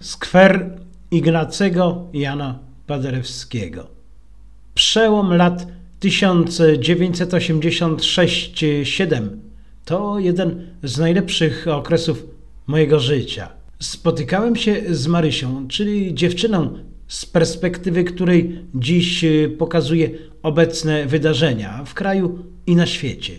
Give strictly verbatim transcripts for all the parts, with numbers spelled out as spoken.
Skwer Ignacego Jana Paderewskiego. Przełom lat tysiąc dziewięćset osiemdziesiąt sześć siedem to jeden z najlepszych okresów mojego życia. Spotykałem się z Marysią, czyli dziewczyną, z perspektywy której dziś pokazuje obecne wydarzenia w kraju i na świecie.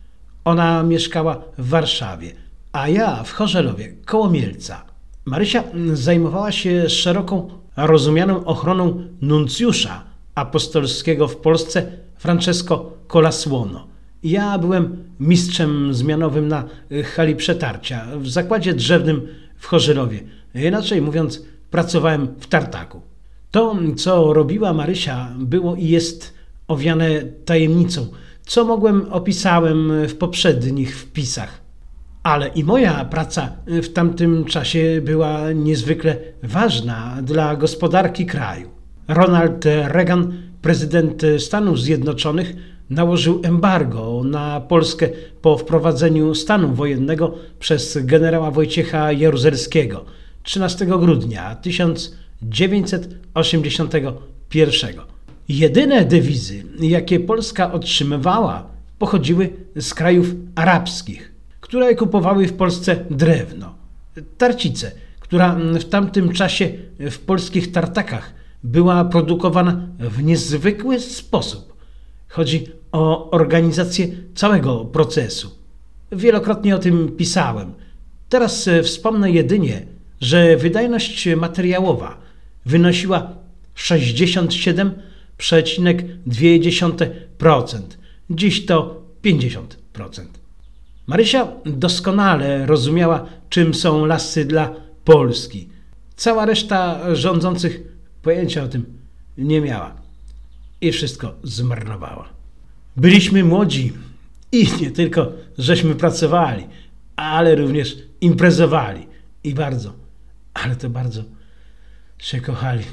Ona mieszkała w Warszawie, a ja w Chorzelowie, koło Mielca. Marysia zajmowała się szeroką rozumianą ochroną nuncjusza apostolskiego w Polsce Francesco Colassuono. Ja byłem mistrzem zmianowym na hali przetarcia w zakładzie drzewnym w Chorzelowie. Inaczej mówiąc, pracowałem w tartaku. To, co robiła Marysia, było i jest owiane tajemnicą, co mogłem opisałem w poprzednich wpisach. Ale i moja praca w tamtym czasie była niezwykle ważna dla gospodarki kraju. Ronald Reagan, prezydent Stanów Zjednoczonych, nałożył embargo na Polskę po wprowadzeniu stanu wojennego przez generała Wojciecha Jaruzelskiego trzynastego grudnia tysiąc dziewięćset osiemdziesiątego pierwszego. Jedyne dewizy, jakie Polska otrzymywała, pochodziły z krajów arabskich, które kupowały w Polsce drewno. Tarcicę, która w tamtym czasie w polskich tartakach była produkowana w niezwykły sposób. Chodzi o organizację całego procesu. Wielokrotnie o tym pisałem. Teraz wspomnę jedynie, że wydajność materiałowa wynosiła sześćdziesiąt siedem przecinek dwa procent. Dziś to pięćdziesiąt procent. Marysia doskonale rozumiała, czym są lasy dla Polski. Cała reszta rządzących pojęcia o tym nie miała i wszystko zmarnowała. Byliśmy młodzi i nie tylko żeśmy pracowali, ale również imprezowali i bardzo, ale to bardzo się kochali.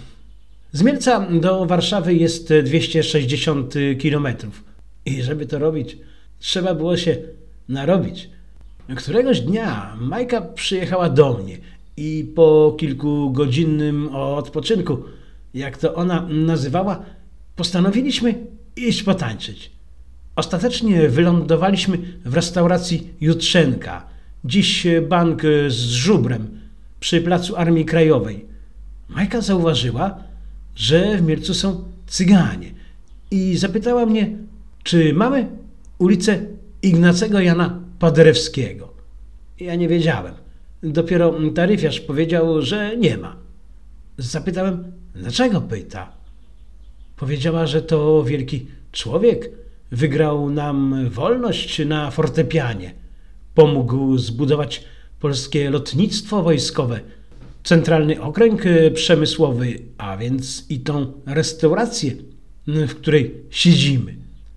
Z Mielca do Warszawy jest dwieście sześćdziesiąt kilometrów i żeby to robić, trzeba było się narobić. Któregoś dnia Majka przyjechała do mnie i po kilkugodzinnym odpoczynku, jak to ona nazywała, postanowiliśmy iść potańczyć. Ostatecznie wylądowaliśmy w restauracji Jutrzenka, dziś bank z żubrem, przy placu Armii Krajowej. Majka zauważyła, że w Mielcu są Cyganie i zapytała mnie, czy mamy ulicę Ignacego Jana Paderewskiego. Ja nie wiedziałem. Dopiero taryfiarz powiedział, że nie ma. Zapytałem, dlaczego pyta. Powiedziała, że to wielki człowiek. Wygrał nam wolność na fortepianie. Pomógł zbudować polskie lotnictwo wojskowe, centralny okręg przemysłowy, a więc i tą restaurację, w której siedzimy.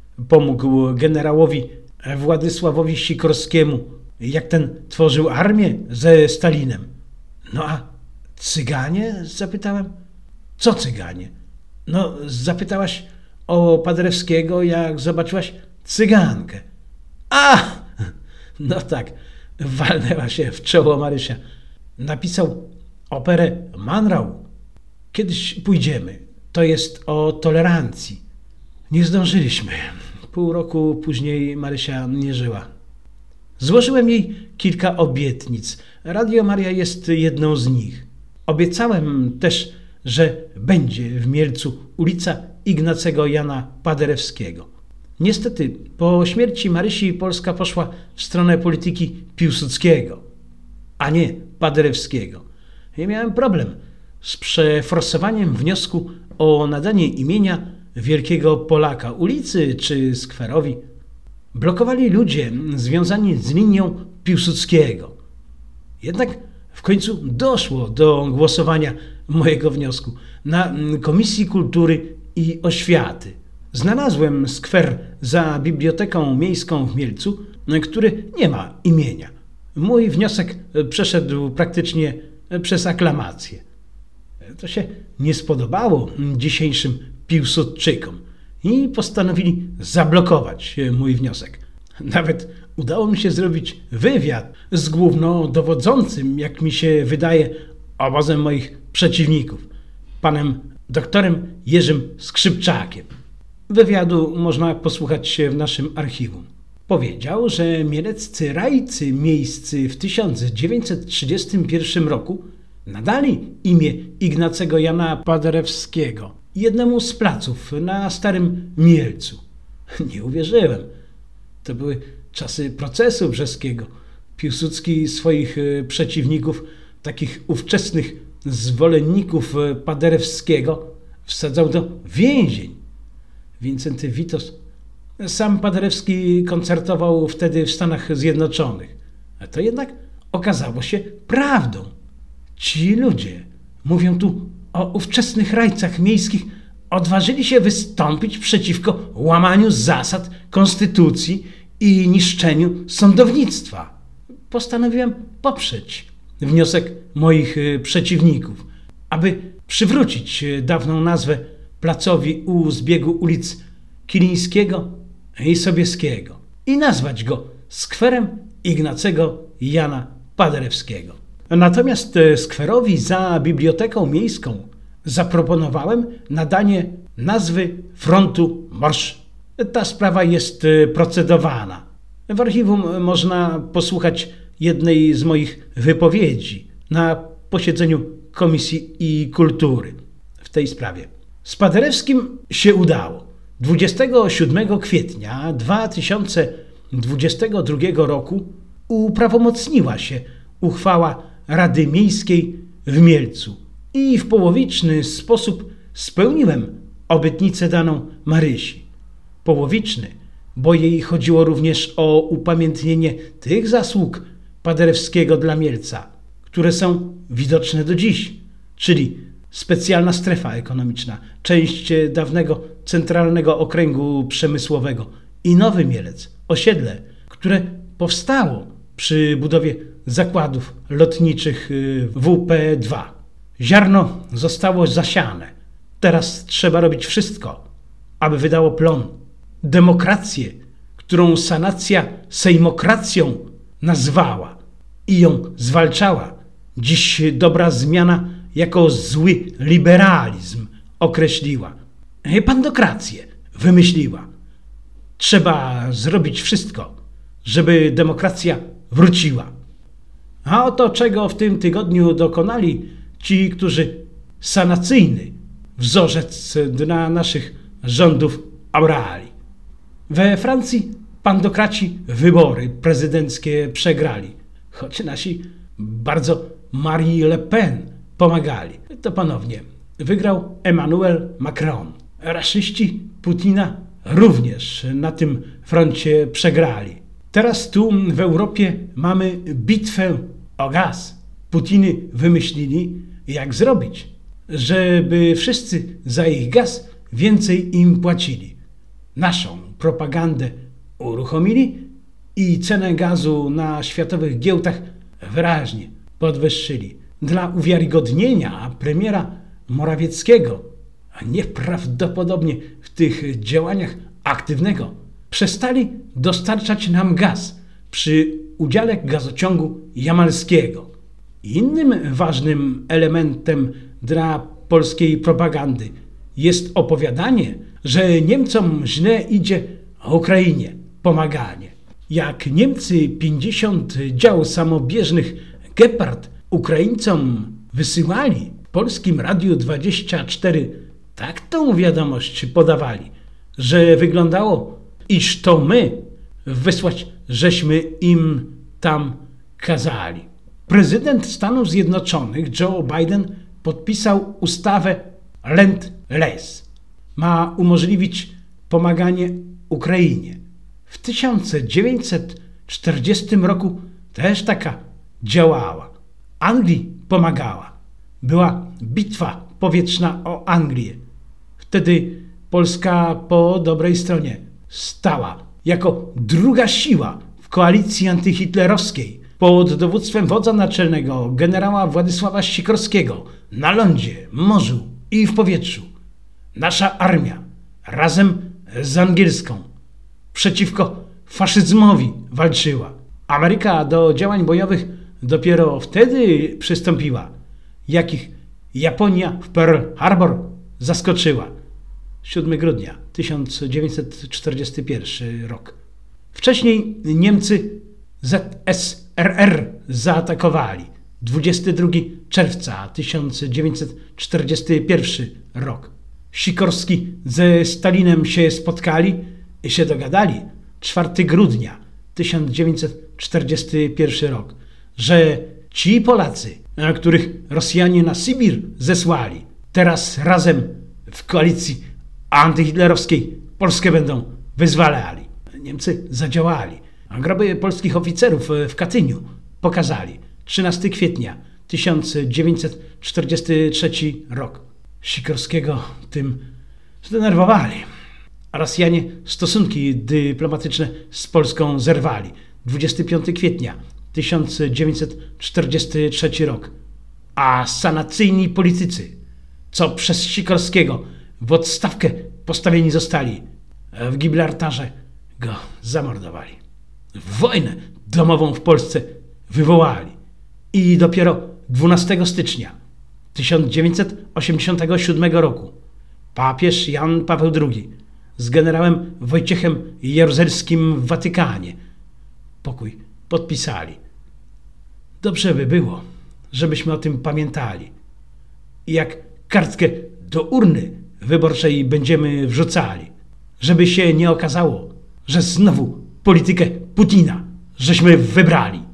Pomógł generałowi Władysławowi Sikorskiemu, jak ten tworzył armię ze Stalinem. No a Cyganie? Zapytałem. Co Cyganie? No, zapytałaś o Paderewskiego, jak zobaczyłaś Cygankę. A! No tak, walnęła się w czoło Marysia. Napisał operę Manrał. Kiedyś pójdziemy. To jest o tolerancji. Nie zdążyliśmy. Pół roku później Marysia nie żyła. Złożyłem jej kilka obietnic. Radio Maria jest jedną z nich. Obiecałem też, że będzie w Mielcu ulica Ignacego Jana Paderewskiego. Niestety, po śmierci Marysi Polska poszła w stronę polityki Piłsudskiego, a nie Paderewskiego. I miałem problem z przeforsowaniem wniosku o nadanie imienia wielkiego Polaka ulicy czy skwerowi. Blokowali ludzie związani z linią Piłsudskiego. Jednak w końcu doszło do głosowania mojego wniosku na Komisji Kultury i Oświaty. Znalazłem skwer za Biblioteką Miejską w Mielcu, który nie ma imienia. Mój wniosek przeszedł praktycznie przez aklamację. To się nie spodobało dzisiejszym Piłsudczykom i postanowili zablokować mój wniosek. Nawet udało mi się zrobić wywiad z głównodowodzącym, jak mi się wydaje, obozem moich przeciwników, panem doktorem Jerzym Skrzypczakiem. Wywiadu można posłuchać się w naszym archiwum. Powiedział, że mieleccy rajcy miejscy w tysiąc dziewięćset trzydziestym pierwszym roku nadali imię Ignacego Jana Paderewskiego jednemu z placów na Starym Mielcu. Nie uwierzyłem. To były czasy procesu brzeskiego. Piłsudski swoich przeciwników, takich ówczesnych zwolenników Paderewskiego, wsadzał do więzień. Wincenty Witos. Sam Paderewski koncertował wtedy w Stanach Zjednoczonych. A to jednak okazało się prawdą. Ci ludzie, mówią tu o ówczesnych rajcach miejskich, odważyli się wystąpić przeciwko łamaniu zasad konstytucji i niszczeniu sądownictwa. Postanowiłem poprzeć wniosek moich przeciwników, aby przywrócić dawną nazwę placowi u zbiegu ulic Kilińskiego i Sobieskiego i nazwać go skwerem Ignacego Jana Paderewskiego. Natomiast skwerowi za Biblioteką Miejską zaproponowałem nadanie nazwy frontu Morsz. Ta sprawa jest procedowana. W archiwum można posłuchać jednej z moich wypowiedzi na posiedzeniu Komisji i Kultury w tej sprawie. Z Paderewskim się udało. dwudziestego siódmego kwietnia dwa tysiące dwudziestego drugiego roku uprawomocniła się uchwała Rady Miejskiej w Mielcu i w połowiczny sposób spełniłem obietnicę daną Marysi. Połowiczny, bo jej chodziło również o upamiętnienie tych zasług Paderewskiego dla Mielca, które są widoczne do dziś, czyli specjalna strefa ekonomiczna, część dawnego Centralnego Okręgu Przemysłowego i Nowy Mielec, osiedle, które powstało przy budowie zakładów lotniczych W P dwa. Ziarno zostało zasiane. Teraz trzeba robić wszystko, aby wydało plon. Demokrację, którą sanacja sejmokracją nazwała i ją zwalczała, dziś dobra zmiana jako zły liberalizm określiła. Pandokrację wymyśliła. Trzeba zrobić wszystko, żeby demokracja wróciła. A oto czego w tym tygodniu dokonali ci, którzy sanacyjny wzorzec dla naszych rządów obrali. We Francji pandokraci wybory prezydenckie przegrali, choć nasi bardzo Marie Le Pen pomagali. To ponownie wygrał Emmanuel Macron. Raszyści Putina również na tym froncie przegrali. Teraz tu w Europie mamy bitwę o gaz. Putiny wymyślili, jak zrobić, żeby wszyscy za ich gaz więcej im płacili. Naszą propagandę uruchomili i cenę gazu na światowych giełdach wyraźnie podwyższyli. Dla uwiarygodnienia premiera Morawieckiego, a nieprawdopodobnie w tych działaniach aktywnego, przestali dostarczać nam gaz przy udziale gazociągu jamalskiego. Innym ważnym elementem dla polskiej propagandy jest opowiadanie, że Niemcom źle idzie, a Ukrainie pomaganie. Jak Niemcy pięćdziesiąt dział samobieżnych Gepard Ukraińcom wysyłali, w Polskim Radiu dwadzieścia cztery tak tą wiadomość podawali, że wyglądało, iż to my wysłać żeśmy im tam kazali. Prezydent Stanów Zjednoczonych Joe Biden podpisał ustawę Lend-Lease. Ma umożliwić pomaganie Ukrainie. W tysiąc dziewięćset czterdziestym roku też taka działała. Anglii pomagała. Była bitwa powietrzna o Anglię. Wtedy Polska po dobrej stronie stała jako druga siła w koalicji antyhitlerowskiej pod dowództwem wodza naczelnego generała Władysława Sikorskiego na lądzie, morzu i w powietrzu. Nasza armia razem z angielską przeciwko faszyzmowi walczyła. Ameryka do działań bojowych dopiero wtedy przystąpiła, jakich Japonia w Pearl Harbor zaskoczyła. siódmego grudnia tysiąc dziewięćset czterdziesty pierwszy rok. Wcześniej Niemcy Z S R R zaatakowali. dwudziestego drugiego czerwca tysiąc dziewięćset czterdziesty pierwszy rok. Sikorski ze Stalinem się spotkali i się dogadali czwartego grudnia tysiąc dziewięćset czterdziesty pierwszy rok, że ci Polacy, których Rosjanie na Sybir zesłali, teraz razem w koalicji antyhitlerowskiej Polskę będą wyzwalali. Niemcy zadziałali, a groby polskich oficerów w Katyniu pokazali. trzynastego kwietnia tysiąc dziewięćset czterdziesty trzeci rok. Sikorskiego tym zdenerwowali. A Rosjanie stosunki dyplomatyczne z Polską zerwali. dwudziestego piątego kwietnia tysiąc dziewięćset czterdziesty trzeci rok. A sanacyjni politycy, co przez Sikorskiego w odstawkę postawieni zostali, w Gibraltarze go zamordowali. Wojnę domową w Polsce wywołali. I dopiero dwunastego stycznia tysiąc dziewięćset osiemdziesiątego siódmego roku papież Jan Paweł drugi z generałem Wojciechem Jaruzelskim w Watykanie pokój podpisali. Dobrze by było, żebyśmy o tym pamiętali. I jak kartkę do urny wyborczej będziemy wrzucali, żeby się nie okazało, że znowu politykę Putina żeśmy wybrali.